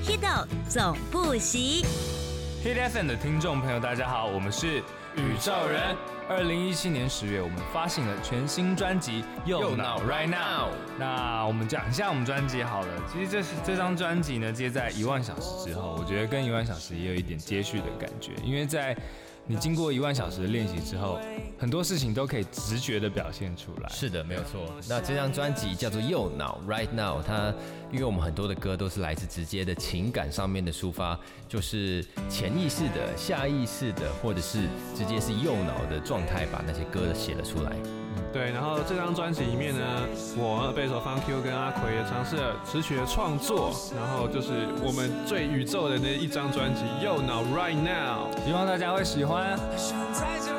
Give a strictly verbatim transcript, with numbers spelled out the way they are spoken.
Hido 总不息。 Hit F M 的听众朋友，大家好，我们是宇宙人。二零一七年十月，我们发行了全新专辑《右脑 Right Now》。那我们讲一下我们专辑好了。其实这是这张专辑呢，接在一万小时之后，我觉得跟一万小时也有一点接续的感觉，因为在你经过一万小时的练习之后，很多事情都可以直觉的表现出来。 是的，没有错。那这张专辑叫做《右脑 Right Now》，它因为我们很多的歌都是来自直接的情感上面的抒发，就是潜意识的、下意识的，或者是直接是右脑的状态，把那些歌写了出来。 对，然后这张专辑里面呢，我贝手方 Q 跟阿奎也尝试了词曲的创作，然后就是我们最宇宙人的一张专辑《右脑 Right Now》， 希望大家会喜欢。 想在这